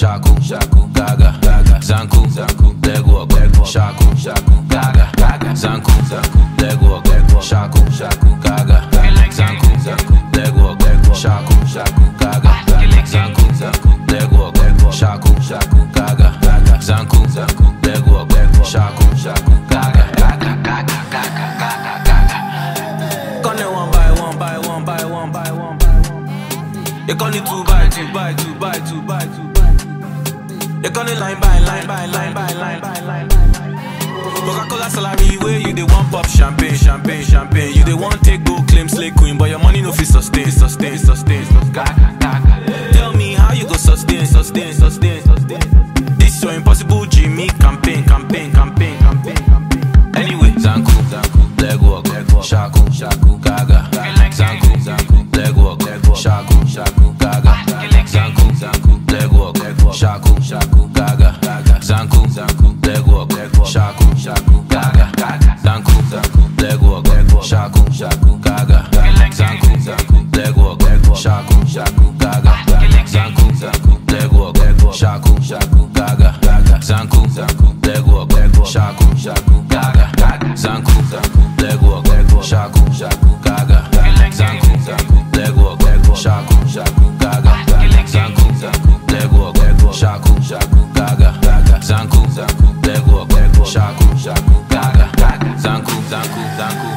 shaku, shaku, gaga, gaga, zanku, zanku, leg walk, shaku, shaku, gaga, gaga, zanku, zanku, leg walk, shaku, shaku, gaga, zanku, zanku, leg walk, shaku, shaku, gaga, zanku, zanku, leg walk, shaku, shaku, gaga, zanku, zanku, leg walk, shaku, shaku, gaga, gaga, gaga, gaga, gaga, gaga. Gonna one by one by one by one by one. You call it 2 by 2 by 2 by 2 by 2. You call it line by line by line by line by line. Coca-Cola salary where you dey want pop champagne, champagne, champagne. You dey want take go claim slay queen, but your money no fit sustain, sustain, sustain, sustain. Tell me how you go sustain, sustain, sustain, sustain. This your impossible Jimmy campaign, campaign, campaign, campaign, campaign. Anyway, zanku, zanku, leg walk, shaku, shaku, gaga, zanku, zanku, leg walk, shaku, shaku, gaga, zanku, zanku, leg walk, shaku, shaku, gaga, zanku, zanku, leg walk, shaku, shaku, gaga, zanku, zanku, leg walk, shaku, shaku, gaga, zanku, zanku, leg walk, shaku, shaku, gaga, zanku, zanku, leg walk, shaku, shaku, gaga, zanku, zanku, leg walk, shaku, shaku, gaga, zanku, zanku, leg walk, shaku, shaku, gaga, zanku, zanku, leg walk, shaku, shaku, gaga, zanku, zanku, leg walk, shaku, shaku, gaga, zanku, zanku, leg walk, shaku, shaku, gaga, zanku, zanku, zanku.